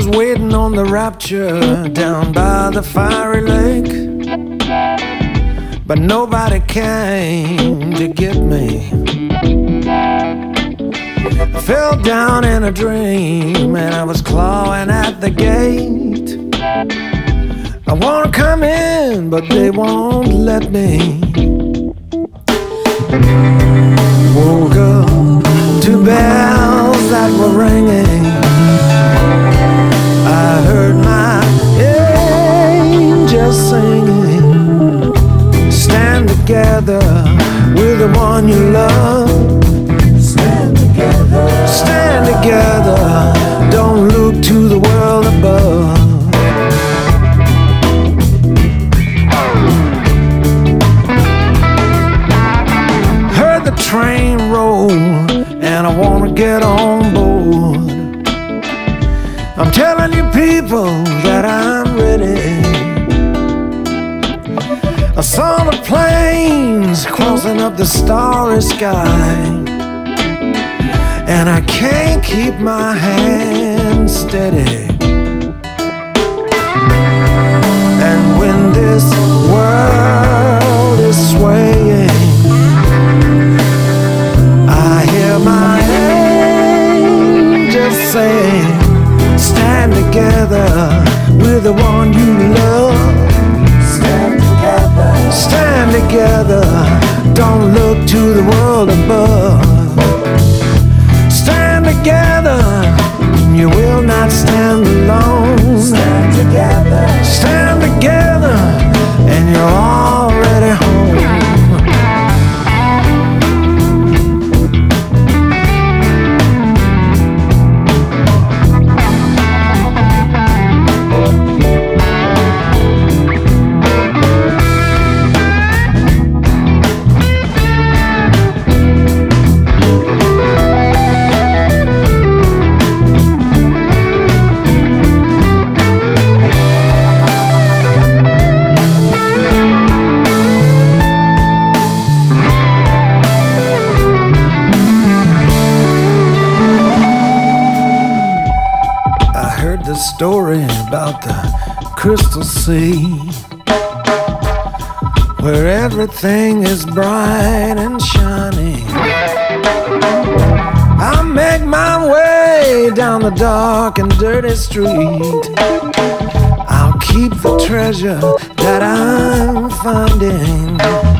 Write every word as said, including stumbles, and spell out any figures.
was waiting on the rapture down by the fiery lake, but nobody came to get me. I fell down in a dream and I was clawing at the gate. I wanna come in, but they won't let me. Woke up to bells that were ringing. I heard my angels singing. Stand together with the one you love. Stand together. Stand together. Don't look to the world above. Heard the train roll and I wanna get on board. I'm telling you people that I'm ready. I saw the planes crossing up the starry sky, and I can't keep my hands steady. And when this world is swaying, I hear my angels saying, stand together with the one you love. Stand together. Stand together. Don't look to the world above. Stand together. You will not stand alone. Stand together. Stand together. And you're already home. The story about the crystal sea, where everything is bright and shining. I make my way down the dark and dirty street. I'll keep the treasure that I'm finding.